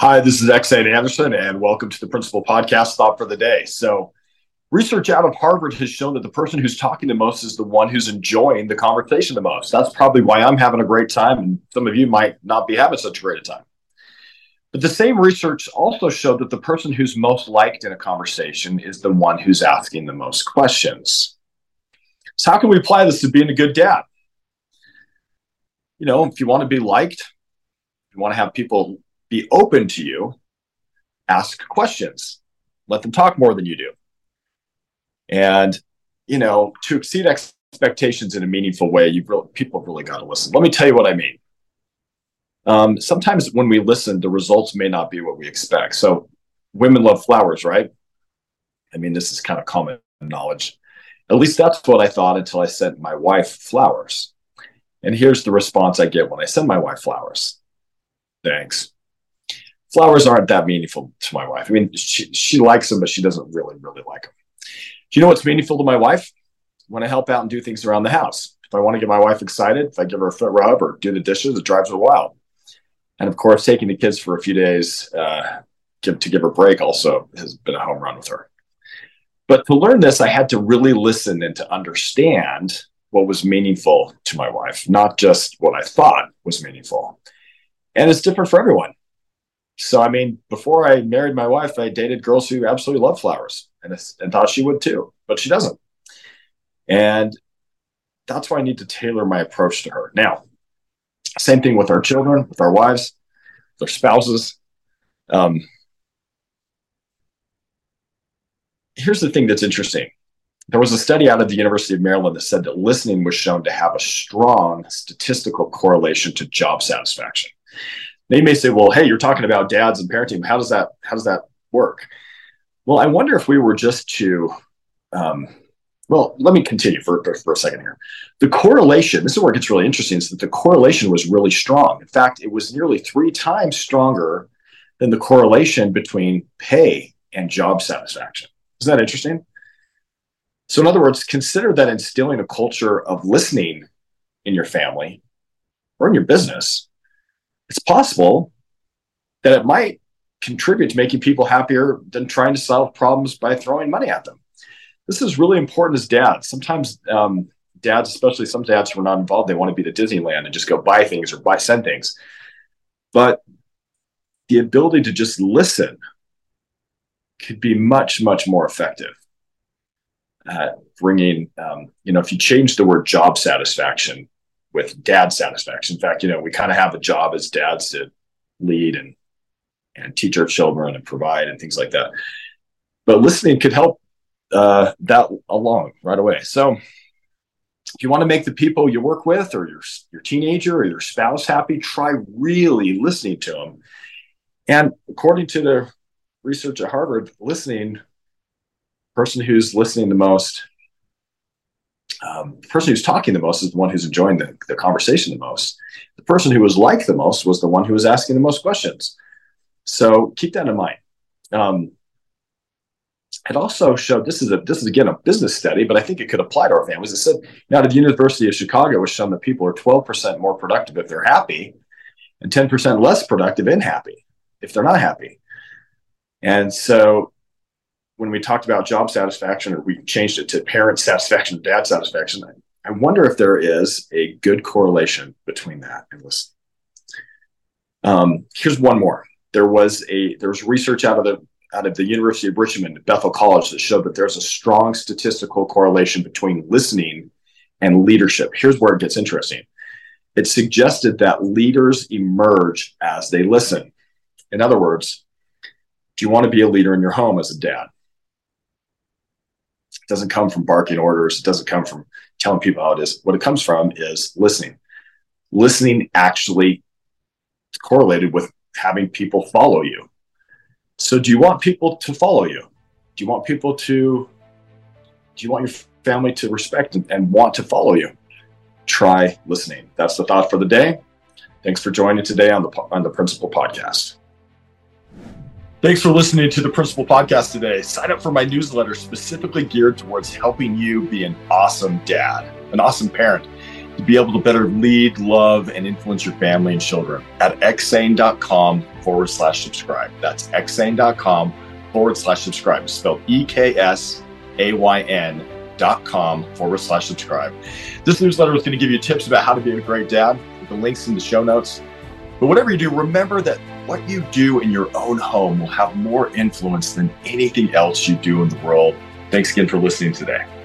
Hi, this is X8 Anderson, and welcome to the Principal Podcast Thought for the Day. So, research out of Harvard has shown that the person who's talking the most is the one who's enjoying the conversation the most. That's probably why I'm having a great time, and some of you might not be having such a great a time. But the same research also showed that the person who's most liked in a conversation is the one who's asking the most questions. So, how can we apply this to being a good dad? If you want to be liked, you want to have people be open to you, ask questions, let them talk more than you do. And, to exceed expectations in a meaningful way, people have really got to listen. Let me tell you what I mean. Sometimes when we listen, the results may not be what we expect. So women love flowers, right? I mean, this is kind of common knowledge. At least that's what I thought until I sent my wife flowers. And here's the response I get when I send my wife flowers. Thanks. Flowers aren't that meaningful to my wife. I mean, she likes them, but she doesn't really like them. Do you know what's meaningful to my wife? When I help out and do things around the house. If I want to get my wife excited, if I give her a foot rub or do the dishes, it drives her wild. And of course, taking the kids for a few days to give her a break also has been a home run with her. But to learn this, I had to really listen and to understand what was meaningful to my wife, not just what I thought was meaningful. And it's different for everyone. So, before I married my wife, I dated girls who absolutely love flowers and thought she would too, but she doesn't. And that's why I need to tailor my approach to her. Now, same thing with our children, with our wives, with our spouses. Here's the thing that's interesting. There was a study out of the University of Maryland that said that listening was shown to have a strong statistical correlation to job satisfaction. They may say, well, hey, you're talking about dads and parenting. How does that work? Well, I wonder if we were just to, let me continue for a second here. The correlation, this is where it gets really interesting, is that the correlation was really strong. In fact, it was nearly 3 times stronger than the correlation between pay and job satisfaction. Isn't that interesting? So in other words, consider that instilling a culture of listening in your family or in your business, it's possible that it might contribute to making people happier than trying to solve problems by throwing money at them. This is really important as dads. Sometimes dads, especially some dads who are not involved, they want to be to Disneyland and just go buy things or send things. But the ability to just listen could be much, much more effective at bringing, if you change the word job satisfaction with dad satisfaction. In fact, we kind of have a job as dads to lead and teach our children and provide and things like that. But listening could help that along right away. So if you want to make the people you work with or your teenager or your spouse happy, try really listening to them. And according to the research at Harvard, the person who's listening the most, the person who's talking the most is the one who's enjoying the conversation the most. The person who was liked the most was the one who was asking the most questions. So keep that in mind. It also showed, this is again a business study, but I think it could apply to our families. It said, out of the University of Chicago, it was shown that people are 12% more productive if they're happy and 10% less productive and happy if they're not happy. And so when we talked about job satisfaction, or we changed it to parent satisfaction, dad satisfaction, I wonder if there is a good correlation between that and listening. Here's one more. There was research out of the University of Richmond at Bethel College that showed that there's a strong statistical correlation between listening and leadership. Here's where it gets interesting. It suggested that leaders emerge as they listen. In other words, do you want to be a leader in your home as a dad? It doesn't come from barking orders. It doesn't come from telling people how it is. What it comes from is listening. Listening actually is correlated with having people follow you. So do you want people to follow you? Do you want your family to respect and want to follow you? Try listening. That's the thought for the day. Thanks for joining today on the Principal Podcast. Thanks for listening to the Principal Podcast today. Sign up for my newsletter specifically geared towards helping you be an awesome dad, an awesome parent. to be able to better lead, love, and influence your family and children at xsane.com/subscribe. That's xsane.com/subscribe. It's spelled EKSAYN.com/subscribe. This newsletter is going to give you tips about how to be a great dad with the links in the show notes. But whatever you do, remember that what you do in your own home will have more influence than anything else you do in the world. Thanks again for listening today.